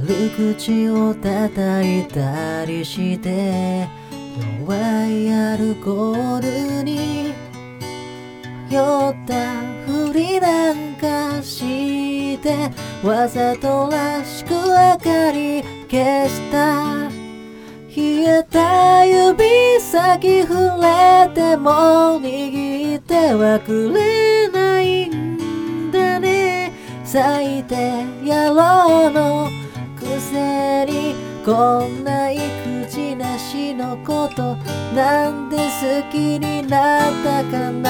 軽口を叩いたりして弱いアルコールに酔ったふりなんかしてわざとらしく明かり消した冷えた指先触れても握ってはくれないんだね最低野郎のくせにこんな育児なしのことなんで好きになったかな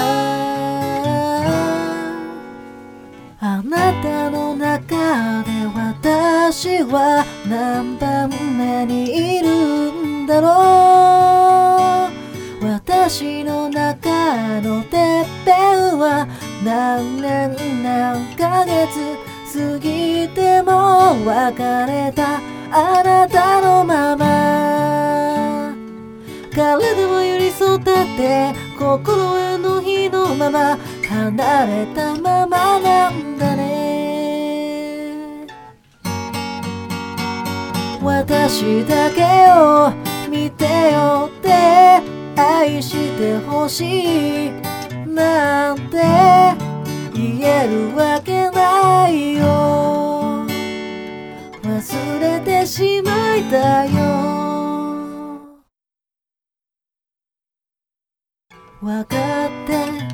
あなたの中で私は何番目にいるんだろう私の中のてっぺんは何年何ヶ月過ぎても別れたあなたのまま体は寄り添ったって心への火のまま離れたままなんだね私だけを見てよって愛してほしいなんて言えるわけないよ忘れてしまいたよわかって